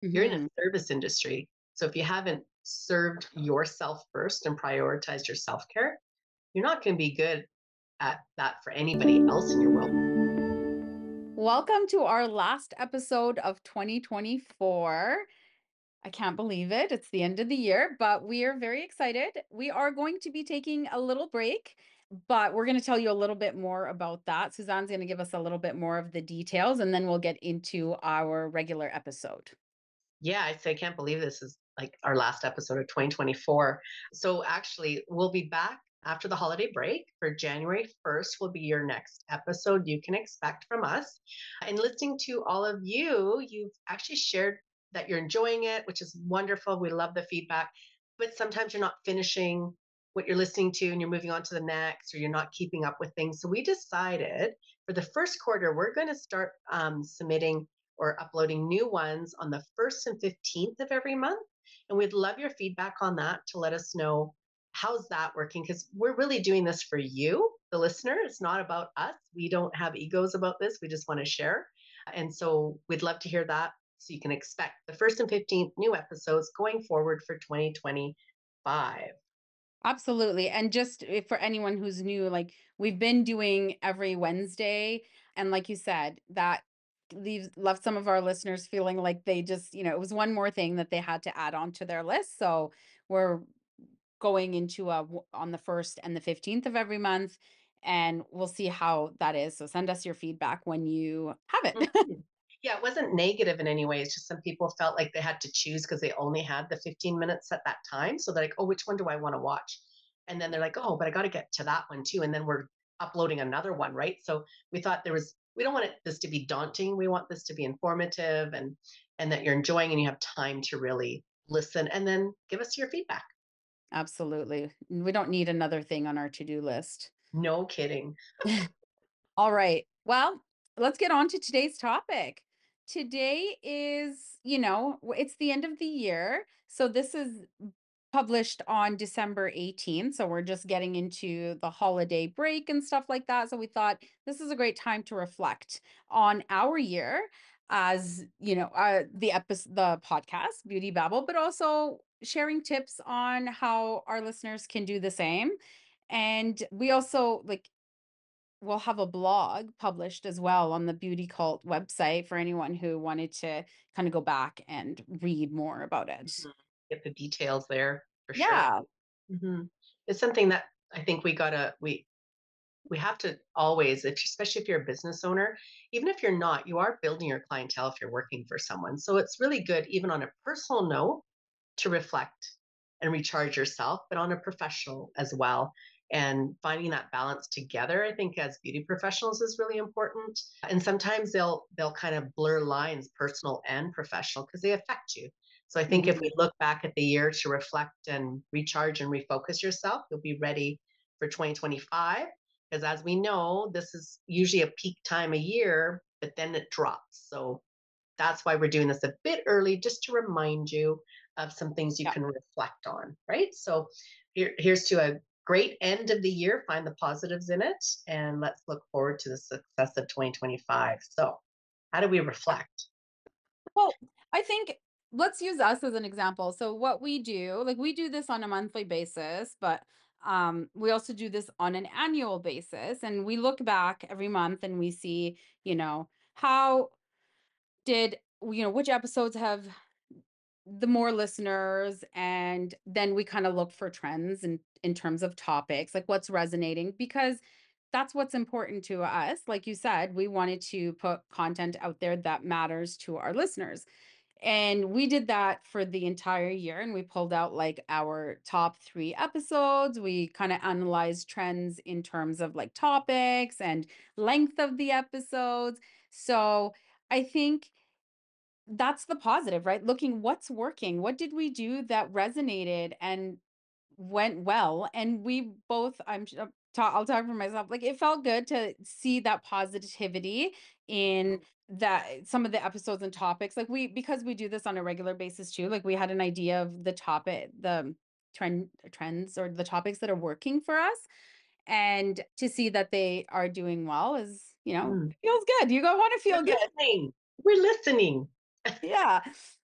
You're in a Hmm. service industry. So if you haven't served yourself first and prioritized your self care, you're not going to be good at that for anybody else in your world. Welcome to our last episode of 2024. I can't believe it. It's the end of the year, but we are very excited. We are going to be taking a little break, but we're going to tell you a little bit more about that. Suzanne's going to give us a little bit more of the details, and then we'll get into our regular episode. Yeah, I say I can't believe this is like our last episode of 2024. So actually, we'll be back after the holiday break for January 1st will be your next episode you can expect from us. And listening to all of you, you've actually shared that you're enjoying it, which is wonderful. We love the feedback. But sometimes you're not finishing what you're listening to and you're moving on to the next, or you're not keeping up with things. So we decided for the first quarter, we're going to start submitting or uploading new ones on the 1st and 15th of every month. And we'd love your feedback on that to let us know how's that working because we're really doing this for you, the listener. It's not about us. We don't have egos about this. We just want to share. And so we'd love to hear that. So you can expect the 1st and 15th new episodes going forward for 2025. Absolutely. And just for anyone who's new, like we've been doing every Wednesday. And like you said, that leaves left some of our listeners feeling like they just, it was one more thing that they had to add on to their list. So we're going into on the 1st and the 15th of every month. And we'll see how that is. So send us your feedback when you have it. Mhm. Yeah, it wasn't negative in any way. It's just some people felt like they had to choose because they only had the 15 minutes at that time. So they're like, oh, which one do I want to watch? And then they're like, oh, but I got to get to that one too. And then we're uploading another one, right? So we thought we don't want this to be daunting. We want this to be informative and that you're enjoying and you have time to really listen and then give us your feedback. Absolutely. We don't need another thing on our to-do list. No kidding. All right. Well, let's get on to today's topic. Today is, it's the end of the year. So this is published on December 18th. So we're just getting into the holiday break and stuff like that. So we thought this is a great time to reflect on our year as, the podcast Beauty Babble, but also sharing tips on how our listeners can do the same. And we also we'll have a blog published as well on the Beauty Cult website for anyone who wanted to kind of go back and read more about it. Mhm. Get the details there for sure. Yeah. Hmm. It's something that I think we have to always, especially if you're a business owner, even if you're not, you are building your clientele if you're working for someone. So it's really good, even on a personal note, to reflect and recharge yourself, but on a professional as well. And finding that balance together, I think, as beauty professionals is really important. And sometimes they'll kind of blur lines, personal and professional, because they affect you. So I think if we Mhm. look back at the year to reflect and recharge and refocus yourself, you'll be ready for 2025 because as we know, this is usually a peak time of year, but then it drops. So that's why we're doing this a bit early, just to remind you of some things you Yeah, can reflect on, right? So here's to a great end of the year. Find the positives in it, and let's look forward to the success of 2025. So, how do we yeah. reflect? Well, I think let's use us as an example. So what we do, we do this on a monthly basis, but we also do this on an annual basis and we look back every month and we see, how did which episodes have the more listeners, and then we kind of look for trends in terms of topics, like what's resonating, because that's what's important to us. Like you said, we wanted to put content out there that matters to our listeners. And we did that for the entire year and we pulled out like our top 3 episodes. We kind of analyzed trends in terms of like topics and length of the episodes. So, I think that's the positive, right? Looking what's working. What did we do that resonated and went well? And we both, I'll talk for myself. Like it felt good to see that positivity in that some of the episodes and topics. Because we do this on a regular basis too. Like we had an idea of the topic, the trends or the topics that are working for us. And to see that they are doing well is, Mm, feels good. You go want to we're feel good. listening. We're listening. Yeah.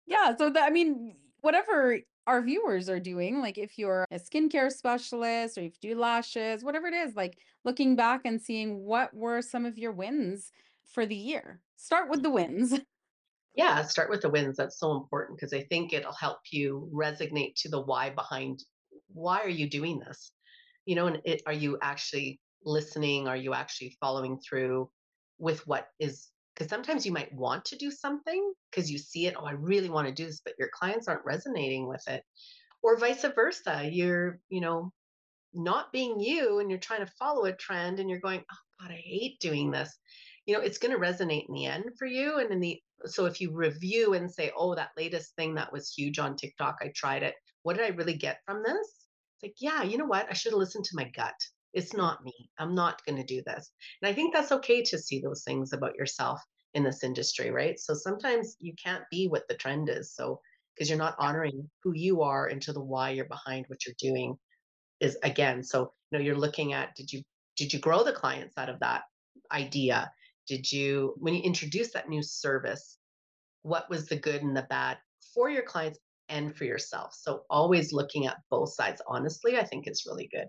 Yeah, so that I mean, whatever our viewers are doing, like if you're a skincare specialist or if you do lashes, whatever it is, like looking back and seeing what were some of your wins for the year. Start with the wins. Yeah, start with the wins. That's so important because I think it'll help you resonate to the why behind why are you doing this? And are you actually listening? Are you actually following through with what is? Because sometimes you might want to do something because you see it. Oh, I really want to do this, but your clients aren't resonating with it, or vice versa. You're not being you and you're trying to follow a trend and you're going, oh God, I hate doing this. It's going to resonate in the end for you. And so if you review and say, oh, that latest thing that was huge on TikTok, I tried it. What did I really get from this? It's like, yeah, you know what? I should have listened to my gut. It's not me. I'm not going to do this. And I think that's okay to see those things about yourself in this industry, right? So sometimes you can't be what the trend is. So, because you're not honoring who you are and to the why you're behind what you're doing is again, so you're looking at, did you grow the clients out of that idea? Did you, when you introduce that new service, what was the good and the bad for your clients and for yourself? So always looking at both sides, honestly, I think it's really good.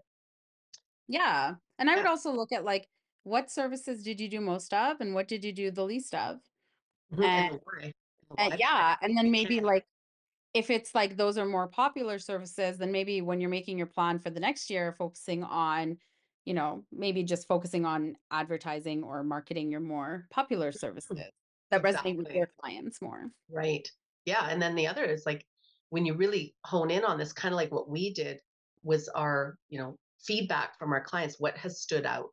Yeah. And I would Yeah. also look at like what services did you do most of and what did you do the least of? Mhm. And And the why, and the why behind yeah, it. and then You maybe can't. like if it's like those are more popular services, then maybe when you're making your plan for the next year, focusing on, maybe just focusing on advertising or marketing your more popular Mhm. services that resonate with Exactly. your clients more. Right. Yeah. And then the other is like when you really hone in on this, kind of like what we did was our, feedback from our clients, what has stood out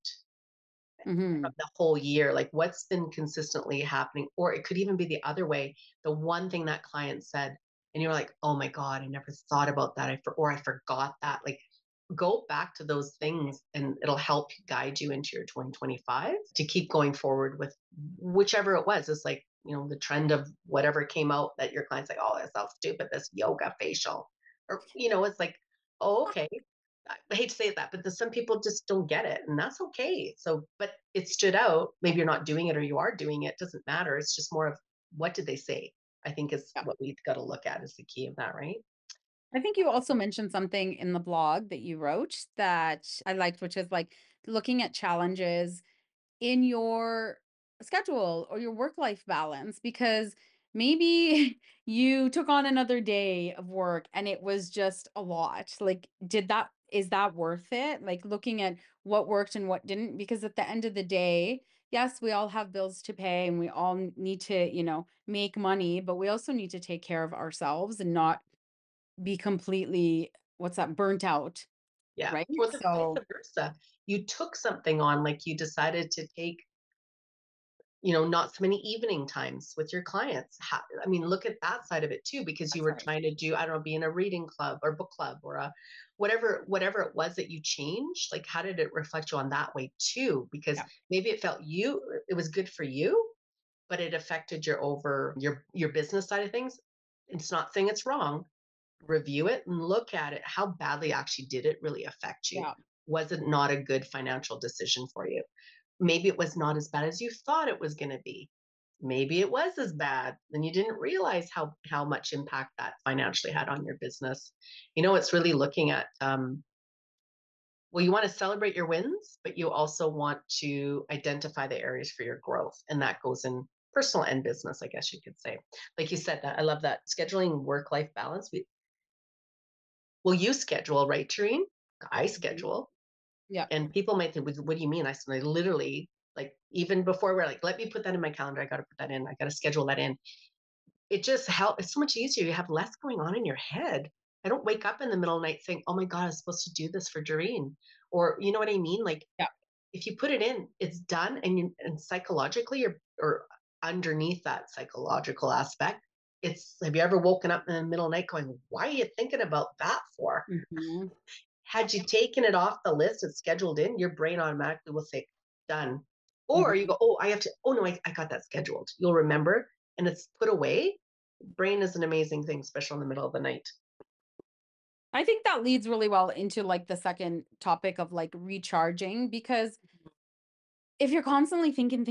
from Hmm. the whole year, like what's been consistently happening, or it could even be the other way, the one thing that client said and you're like, oh my God, I never thought about that, or I forgot that. Like, go back to those things and it'll help guide you into your 2025 to keep going forward with whichever it was. It's like, the trend of whatever came out that your client's like, oh, that sounds stupid, this yoga facial, or it's like, oh, okay, I hate to say that, but some people just don't get it, and that's okay. So, but it stood out. Maybe you're not doing it or you are doing it. Doesn't matter. It's just more of what did they say? I think is Yeah. what we've got to look at is the key of that, right? I think you also mentioned something in the blog that you wrote that I liked, which is like looking at challenges in your schedule or your work life balance because maybe you took on another day of work and it was just a lot. Like, is that worth it? Like, looking at what worked and what didn't, because at the end of the day, yes, we all have bills to pay and we all need to, make money, but we also need to take care of ourselves and not be completely, what's that, burnt out, Yeah. right? Or the So, vice versa. You took something on, like you decided to take, not so many evening times with your clients. I mean, look at that side of it too, because you that's were right. trying to do, I don't know, be in a reading club or book club or a whatever it was that you changed. Like, how did it reflect you on that way too? Because Yeah. maybe it was good for you, but it affected your business side of things. It's not saying it's wrong. Review it and look at it. How badly actually did it really affect you? Yeah. Was it not a good financial decision for you? Maybe it was not as bad as you thought it was going to be. Maybe it was as bad and you didn't realize how much impact that financially had on your business. It's really looking at, well, you want to celebrate your wins, but you also want to identify the areas for your growth, and that goes in personal and business, I guess you could say. Like you said, that I love that scheduling work life balance. Well, you schedule, right, Tareen? I Mhm. schedule. Yeah. And people might think, what do you mean? I said, I literally, like, even before we're like, let me put that in my calendar. I got to put that in. I got to schedule that in. It just helps. It's so much easier. You have less going on in your head. I don't wake up in the middle of the night saying, oh my God, I was supposed to do this for Doreen. Or, you know what I mean? Like, Yeah. if you put it in, it's done. And psychologically, or underneath that psychological aspect, have you ever woken up in the middle of the night going, why are you thinking about that for? Mhm. Had you taken it off the list, it's scheduled in, your brain automatically will say, done. Or you Mhm. go, oh, oh no, I got that scheduled. You'll remember and it's put away. Brain is an amazing thing, especially in the middle of the night. I think that leads really well into like the second topic of like recharging because If you're constantly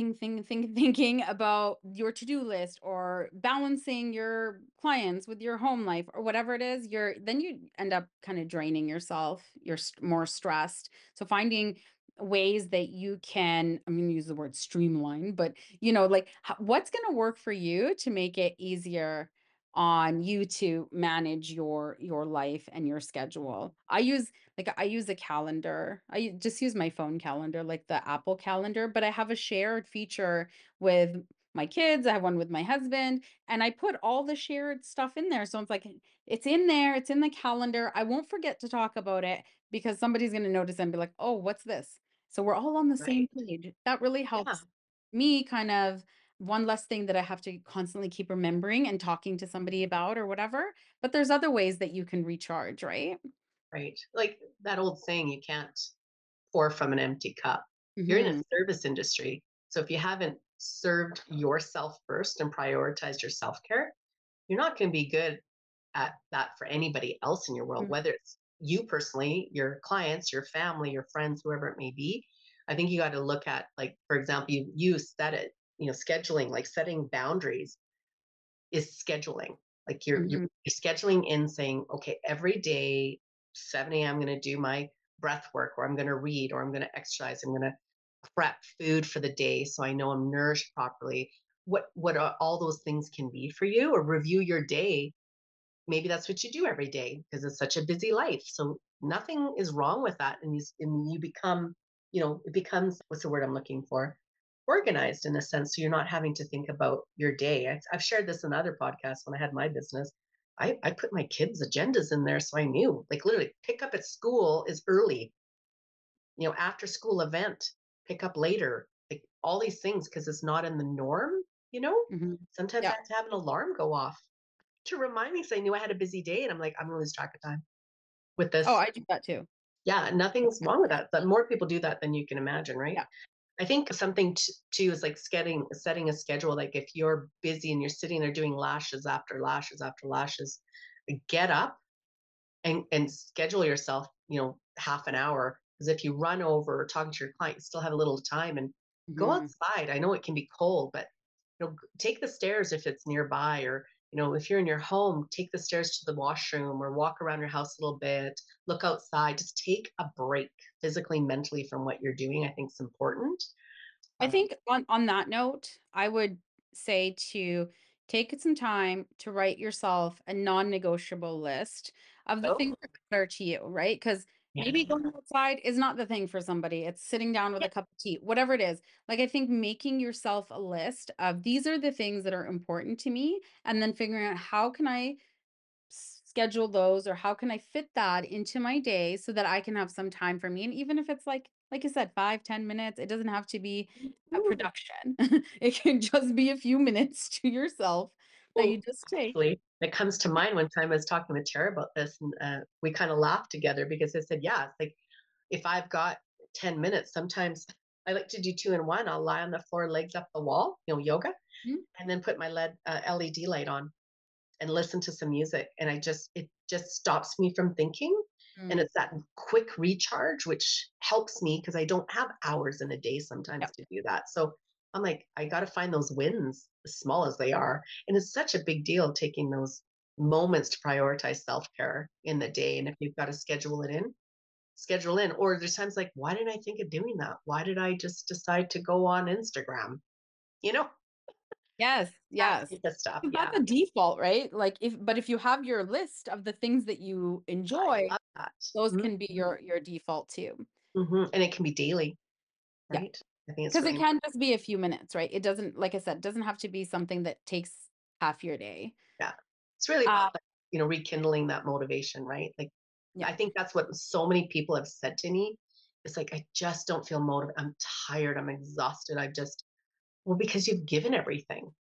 thinking about your to-do list or balancing your clients with your home life or whatever it is, you end up kind of draining yourself. You're more stressed. So finding ways that you can, I'm going to use the word streamline, but like what's going to work for you to make it easier on you to manage your life and your schedule. I use a calendar. Just use my phone calendar, like the Apple calendar, but I have a shared feature with my kids. I have one with my husband, and I put all the shared stuff in there. So it's like it's in there, it's in the calendar. I won't forget to talk about it because somebody's going to notice and be like, "Oh, what's this?" So we're all on the same Right. page. That really Yeah. helps me kind of one less thing that I have to constantly keep remembering and talking to somebody about or whatever. But there's other ways that you can recharge, right? Right. Like that old saying, you can't pour from an empty cup. You're in a Mhm. service industry. So if you haven't served yourself first and prioritized your self care, you're not going to be good at that for anybody else in your world, Mm, whether it's you personally, your clients, your family, your friends, whoever it may be. I think you got to look at, like, for example, you said it, scheduling, like setting boundaries is scheduling. Like mhm, you're scheduling in saying, okay, every day, 7 a.m. I'm going to do my breath work, or I'm going to read, or I'm going to exercise. I'm going to prep food for the day so I know I'm nourished properly. What all those things can be for you, or review your day. Maybe that's what you do every day because it's such a busy life. So nothing is wrong with that, and you become, it becomes, what's the word I'm looking for? Organized in a sense. So you're not having to think about your day. I've shared this in other podcasts when I had my business. I put my kids' agendas in there so I knew, like, literally, pick up at school is early, after school event, pick up later, like all these things because it's not in the norm, you know? mhm. Sometimes I Yeah. have to have an alarm go off to remind me because I knew I had a busy day and I'm like, I'm gonna lose track of time with Oh, this. I do that too. Yeah, nothing's wrong with that. But more people do that than you can imagine, right? Yeah. I think something too is like setting a schedule. Like if you're busy and you're sitting there doing lashes after lashes after lashes, get up and schedule yourself, half an hour. Because if you run over or talking to your client, you still have a little time, and go Mhm. outside. I know it can be cold, but take the stairs if it's nearby, or if you're in your home, take the stairs to the washroom or walk around your house a little bit, look outside, just take a break physically, mentally from what you're doing. I think it's important. I Um, think on that note, I would say to take some time to write yourself a non-negotiable list of the oh, things that matter to you, right? Because yeah. maybe going outside is not the thing for somebody. It's sitting down with Yeah. a cup of tea, whatever it is. Like I think making yourself a list of these are the things that are important to me, and then figuring out how can I schedule those or how can I fit that into my day so that I can have some time for me. And even if it's like I said, 5, 10 minutes, it doesn't have to be a Ooh. production. It can just be a few minutes to yourself that you Well, just take. actually, it comes to mind one time I was talking with Tara about this, and we kind of laughed together because I said, yeah, it's like if I've got 10 minutes, sometimes I like to do two in one. I'll lie on the floor, legs up the wall, yoga, Mhm. and then put my LED light on and listen to some music. And it just stops me from thinking. And Mm. it's that quick recharge, which helps me because I don't have hours in a day sometimes Yep. to do that. So I'm like, I got to find those wins, as small as they are. And it's such a big deal taking those moments to prioritize self care in the day. And if you've got to schedule in. Or there's times like, why didn't I think of doing that? Why did I just decide to go on Instagram? You know, Yes, that yes. type of stuff. 'Cause that's Yeah. a default, right? Like if you have your list of the things that you I enjoy, love that. those Mhm. can be your default too. And it can be daily, Yeah. right? I think it's Because it really can just be a few minutes, right? It doesn't, like I said, doesn't have to be something that takes half your day. yeah. It's really Uh, about, like, rekindling that motivation, right? Like, yeah. I think that's what so many people have said to me. It's like, I just don't feel motivated. I'm tired. I'm exhausted. Well, because you've given everything.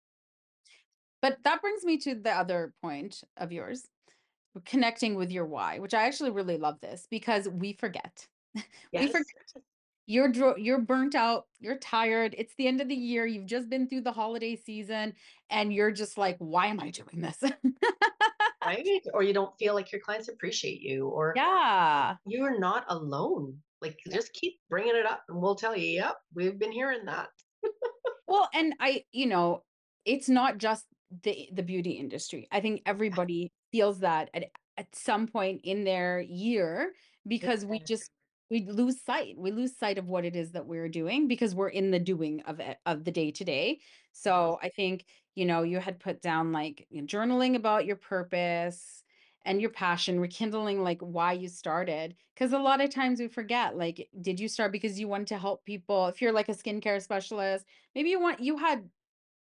But that brings me to the other point of yours, connecting with your why, which I actually really love this because we forget. We forget. Yes. You're burnt out, you're tired. It's the end of the year. You've just been through the holiday season and you're just like, why am I doing this? Right. Or you don't feel like your clients appreciate you, or Yeah. you're not alone. Like, Yeah. just keep bringing it up and we'll tell you, yep, we've been hearing that. Well, and it's not just the beauty industry. I think everybody feels that at some point in their year because we lose sight. We lose sight of what it is that we're doing because we're in the doing of it of the day to day. Mhm. So I think, you had put down like journaling about your purpose and your passion, rekindling like why you started. Because a lot of times we forget, like, did you start because you wanted to help people? If you're like a skincare specialist, maybe you had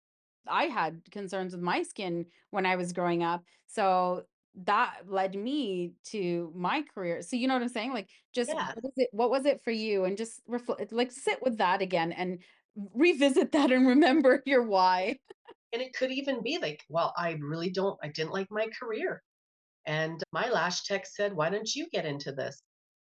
I had concerns with my skin when I was growing up. So that led me to my career. So you know what I'm saying? Like just Yeah. what was it for you? And just reflect, like sit with that again and revisit that and remember your why. And it could even be like, well, I didn't like my career. And my lash tech said, why don't you get into this?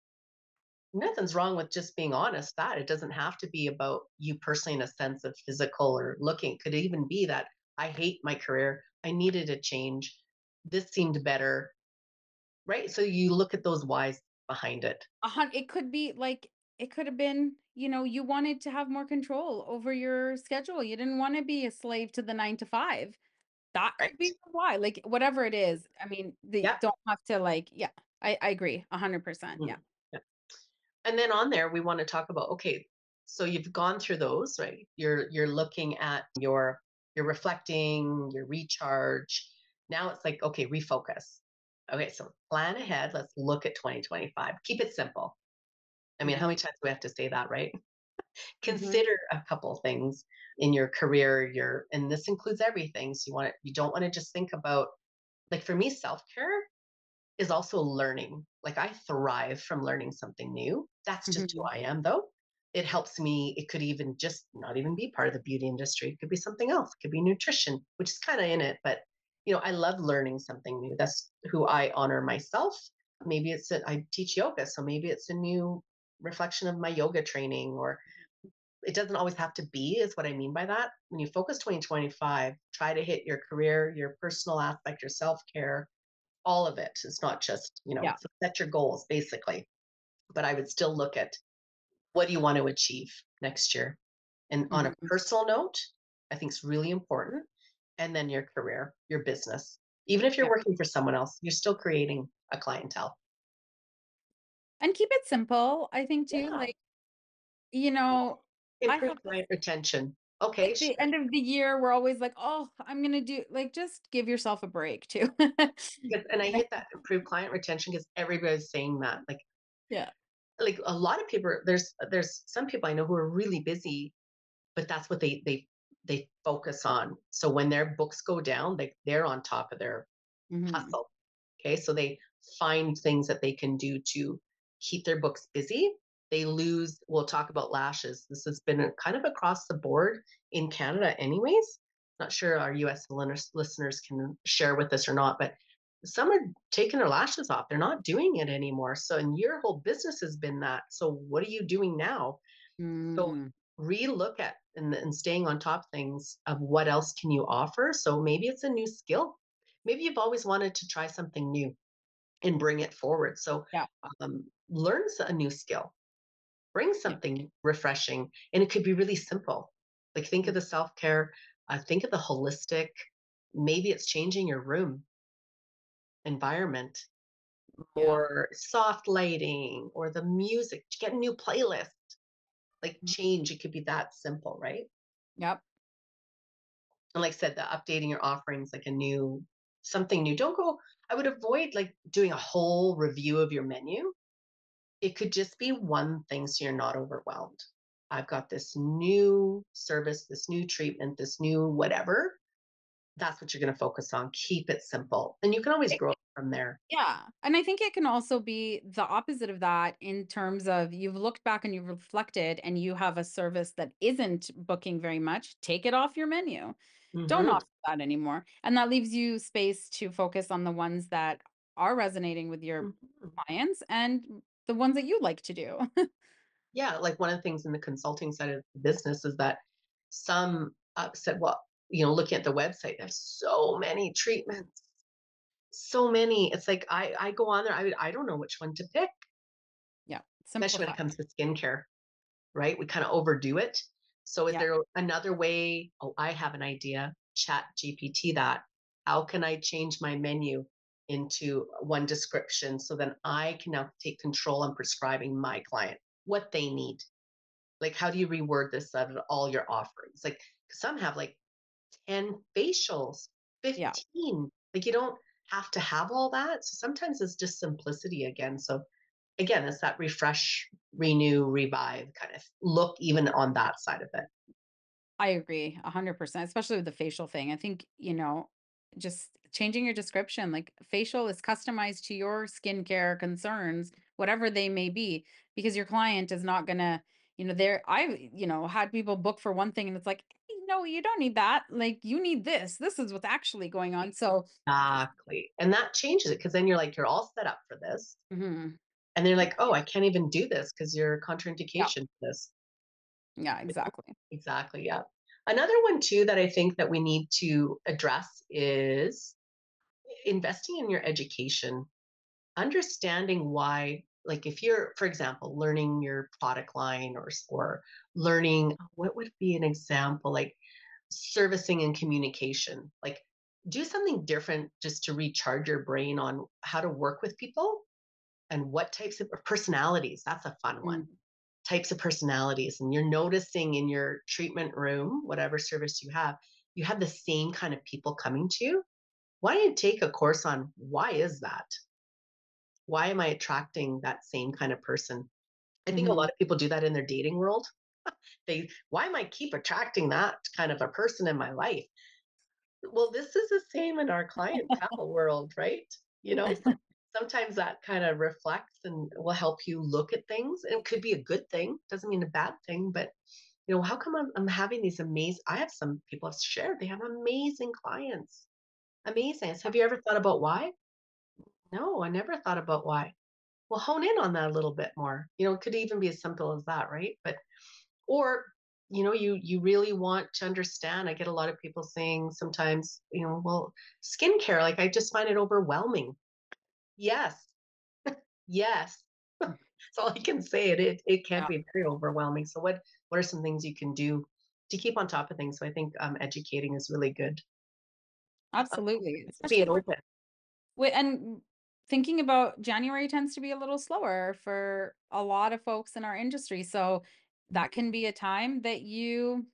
Nothing's wrong with just being honest that it doesn't have to be about you personally in a sense of physical or looking. It could even be that I hate my career. I needed a change. This seemed better. Right. So you look at those whys behind it. It could be like it could have been, you wanted to have more control over your schedule. You didn't want to be a slave to the 9 to 5. That could Right. be why, like, whatever it is. I mean, they Yeah. don't have to like, yeah, I agree 100%. Yeah. Mhm. Yeah. And then on there, we want to talk about, okay, so you've gone through those, right? You're looking at you're reflecting, your recharge. Now it's like, okay, refocus. Okay, so plan ahead. Let's look at 2025. Keep it simple. I mean, how Mhm. many times do we have to say that, right? Mhm. Consider a couple things in your career, and this includes everything. So you don't want to just think about, like, for me, self-care is also learning. Like, I thrive from learning something new. That's just who Mhm. I am, though. It helps me. It could even just not even be part of the beauty industry. It could be something else. It could be nutrition, which is kind of in it. But I love learning something new. That's who I honor myself. Maybe I teach yoga, so maybe it's a new reflection of my yoga training, or it doesn't always have to be, is what I mean by that. When you focus 2025, try to hit your career, your personal aspect, your self-care, all of it. It's not just, Yeah. so set your goals basically. But I would still look at, what do you want to achieve next year? And on a Mhm. personal note, I think it's really important. And then your career, your business. Even if you're Yeah. working for someone else, you're still creating a clientele. And keep it simple, I think too. Yeah. Like, you know, I Improve have this client retention. Okay, like the sure. end of the year, we're always like, oh, I'm gonna do like just give yourself a break too. And I You know? hit that improve client retention because everybody's saying that. Yeah. Like a lot of people, there's some people I know who are really busy, but that's what they focus on. So when their books go down, they're on top of their Mhm. hustle. Okay, so they find things that they can do to keep their books busy. They lose. We'll talk about lashes. This has been kind of across the board in Canada, anyways. Not sure our U.S. listeners can share with us or not, but some are taking their lashes off. They're not doing it anymore. So, and your whole business has been that. So, what are you doing now? So Mm. relook at and staying on top of things of what else can you offer. So maybe it's a new skill. Maybe you've always wanted to try something new and bring it forward. So Yeah. learn a new skill, bring Yeah. something refreshing, and it could be really simple. Like think of Mm. the self care, think of the holistic. Maybe it's changing your room environment, Yeah. or soft lighting, or the music. Get a new playlist. Like Mm. change. It could be that simple, right? Yep. And like I said, the updating your offerings, like a new something new. Don't go, I would avoid like doing a whole review of your menu. It could just be one thing so you're not overwhelmed. I've got this new service, this new treatment, this new whatever. That's what you're going to focus on. Keep it simple. And you can always grow from there. Yeah. And I think it can also be the opposite of that in terms of you've looked back and you've reflected and you have a service that isn't booking very much, take it off your menu. Don't Hmm. offer that anymore. And that leaves you space to focus on the ones that are resonating with your Hmm. clients and the ones that you like to do. Yeah. Like one of the things in the consulting side of the business is that some said, well, looking at the website, there's so many treatments. So many. It's like I go on there, I don't know which one to pick. Yeah. especially when Simplify. it comes to skincare, right? We kind of overdo it. So is Yeah. there another way? Oh, I have an idea. Chat GPT that. How can I change my menu into one description so then I can now take control on prescribing my client what they need? Like, how do you reword this out of all your offerings? Like, some have like 10 facials, Yeah. 15. Like, you don't have to have all that. So sometimes it's just simplicity again. So again, it's that refresh, renew, revive kind of look, even on that side of it. I agree 100%, especially with the facial thing. I think, just changing your description, like facial is customized to your skincare concerns, whatever they may be, because your client is not gonna, had people book for one thing and it's like, "Hey, no, you don't need that. Like you need this. This is what's actually going on." So, Exactly. And that changes it because then you're like, you're all set up for this. mhm. And they're like, oh, I can't even do this because you're Yeah, contraindication to this. yeah, exactly. Exactly. Yeah. Another one too that I think that we need to address is investing in your education, understanding why, like if you're, for example, learning your product line or learning, what would be an example, like servicing and communication, like do something different just to recharge your brain on how to work with people and what types of personalities. That's a fun one. Mm. Types of personalities. And you're noticing in your treatment room, whatever service you have the same kind of people coming to you. Why don't you take a course on why is that? Why am I attracting that same kind of person? I think a lot Mhm. of people do that in their dating world. Why am I keep attracting that kind of a person in my life? Well, this is the same in our clientele world, right? So sometimes that kind of reflects and will help you look at things. And it could be a good thing, doesn't mean a bad thing, but how come I'm having these amazing, I have some people have shared, they have amazing clients. Amazing. Have you ever thought about why? No, I never thought about why. Well, hone in on that a little bit more. It could even be as simple as that, right? But or you really want to understand. I get a lot of people saying sometimes, well, skincare, like I just find it overwhelming. Yes, yes. That's all I can say. It can Yeah, be very overwhelming. So what are some things you can do to keep on top of things? So I think educating is really good. absolutely. Being Especially open. and thinking about January tends to be a little slower for a lot of folks in our industry. So that can be a time that you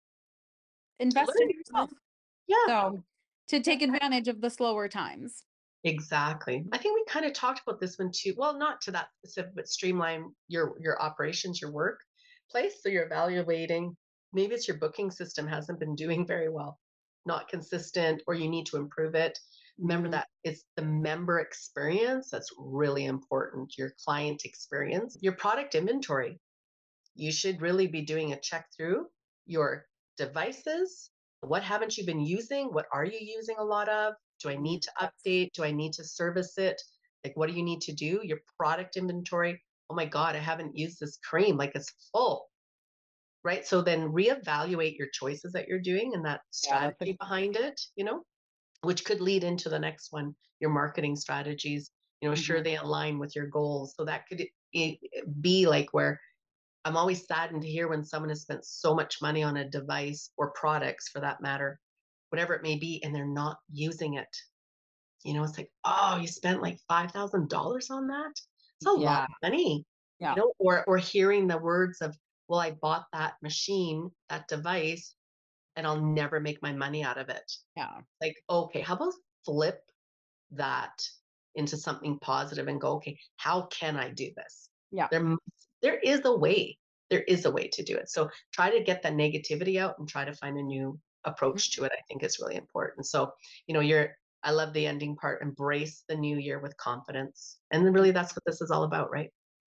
invest in Learn. yourself. Yeah. So to take advantage of the slower times. Exactly. I think we kind of talked about this one too. Well, not to that specific, but streamline your operations, your workplace. So you're evaluating. Maybe it's your booking system hasn't been doing very well, not consistent, or you need to improve it. Remember Mhm. that it's the member experience that's really important. Your client experience, your product inventory. You should really be doing a check through your devices. What haven't you been using? What are you using a lot of? Do I need to Yes. update? Do I need to service it? Like, what do you need to do? Your product inventory. Oh my God, I haven't used this cream. Like, it's full, right? So then reevaluate your choices that you're doing and that Yeah, that's a strategy behind it, which could lead into the next one, your marketing strategies. Sure, mhm. they align with your goals. So that could be like where I'm always saddened to hear when someone has spent so much money on a device or products for that matter, whatever it may be, and they're not using it. It's like, oh, you spent like $5,000 on that. It's a lot Yeah, of money, yeah. or hearing the words of, well, I bought that machine, that device, and I'll never make my money out of it. Yeah. Like, okay, how about flip that into something positive and go, okay, how can I do this? Yeah. There is a way. There is a way to do it. So try to get that negativity out and try to find a new approach Mhm. to it. I think is really important. So, I love the ending part, embrace the new year with confidence. And then really that's what this is all about, right?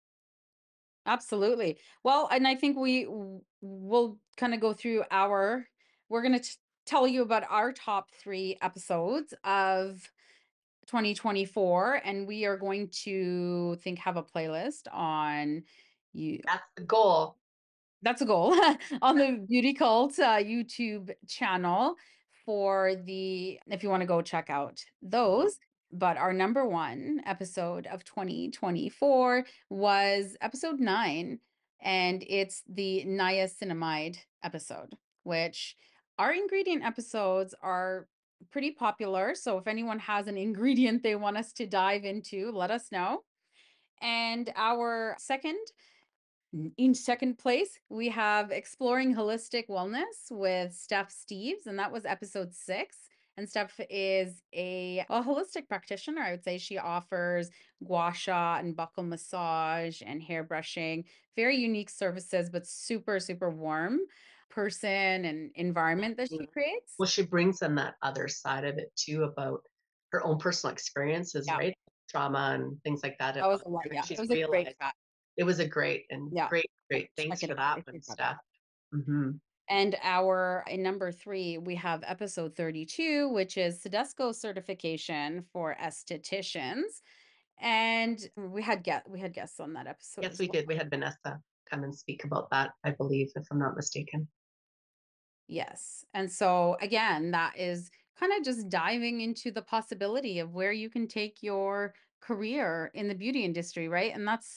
Absolutely. Well, and I think will kind of go through we're going to tell you about our top 3 episodes of 2024, and we are going to have a playlist on you. That's the goal. That's a goal on the Beauty Cult YouTube channel for the if you want to go check out those. But our number one episode of 2024 was episode 9, and it's the niacinamide episode, which our ingredient episodes are pretty popular. So if anyone has an ingredient they want us to dive into, let us know. And our second in second place, we have Exploring Holistic Wellness with Steph Steves, and that was episode 6. And Steph is a holistic practitioner. I would say she offers gua sha and buckle massage and hair brushing, very unique services, but super, super warm person and environment that she Mm. creates. Well, she brings in that other side of it too about her own personal experiences, Yeah, right? Trauma and things like that. that was a lot. Yeah, it She's was a great realized chat. it was a great and Yeah, yeah, great. check Thanks it for out that if one, you've got it. Steph. Hmm. And our in number 3, we have episode 32, which is Sedesco certification for estheticians. And we had guests on that episode Yes, as we well. did. We had Vanessa come and speak about that, I believe, if I'm not mistaken. Yes. And so again, that is kind of just diving into the possibility of where you can take your career in the beauty industry, right? And that's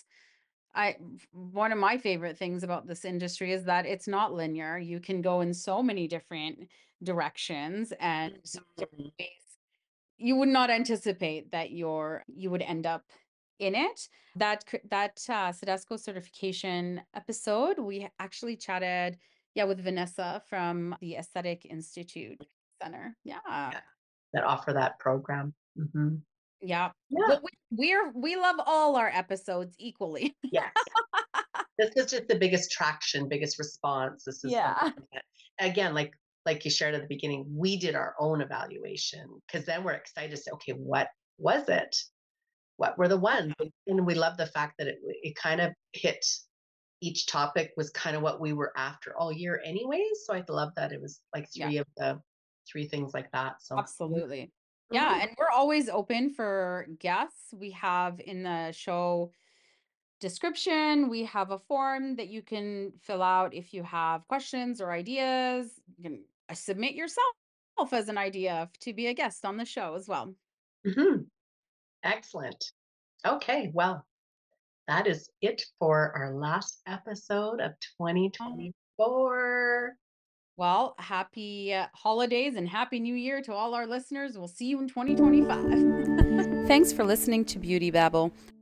one of my favorite things about this industry is that it's not linear. You can go in so many different directions and so many different Mhm. ways. You would not anticipate that you would end up in it. That Sedesco certification episode, we actually chatted, yeah, with Vanessa from the Aesthetic Institute Center. Yeah. Yeah, that offer that program. Hmm. Yeah. Yeah. But we love all our episodes equally. Yes. This is just the biggest traction, biggest response. This is the Yeah. one that, again, like you shared at the beginning, we did our own evaluation because then we're excited to say, okay, what was it? What were the ones? And we love the fact that it kind of hit each topic was kind of what we were after all year anyways. So I love that it was like Yeah. three of the three things like that. So Absolutely. Yeah, mhm. and we're always open for guests. We have in the show description, we have a form that you can fill out if you have questions or ideas. You can submit yourself as an idea to be a guest on the show as well. Mhm. Excellent. Okay, well, that is it for our last episode of Um, 2024. Well, happy holidays and happy new year to all our listeners. We'll see you in 2025. Thanks for listening to Beauty Babble.